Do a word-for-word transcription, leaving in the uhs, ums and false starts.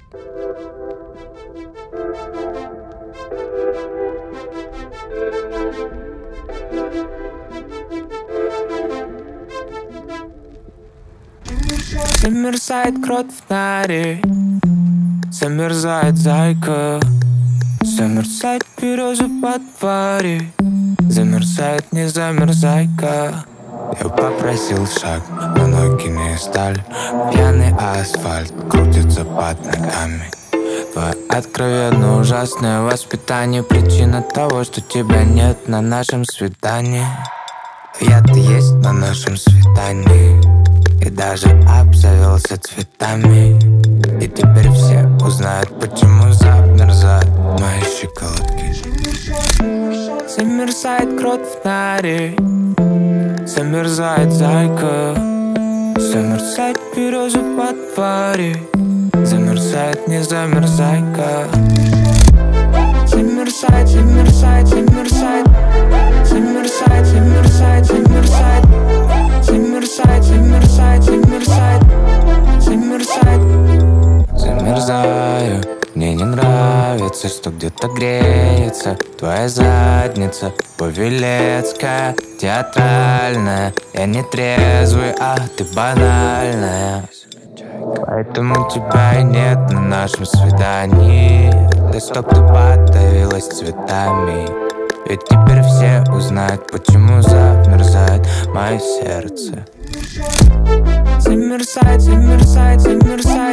Замерзает крот в норе, замерзает зайка, замерзает береза во дворе, замерзает, не замерзайка. Я попросил шаг, но ноги не сталь. Пьяный асфальт крутится под ногами. Твое откровенно ужасное воспитание — причина того, что тебя нет на нашем свидании. Я-то есть на нашем свидании, и даже обзавелся цветами. И теперь все узнают, почему замерзают мои щиколотки. Замерзает крот в норе, замерзает зайка, замерзает береза во дворе, замерзает, не замерзайка. Замерзает, замерзает, замерзает, замерзает, замерзает, замерзает, замерзает, замерзает, замерзает, замерзает. Замерзаю, мне не нравится, что где-то греется твоя задница павелецкая, театральная. Я не трезвый, а ты банальная. Поэтому тебя и нет на нашем свидании. Да чтоб ты подавилась цветами. Ведь теперь все узнают, почему замерзает мое сердце. Замерзает, замерзает, замерзает.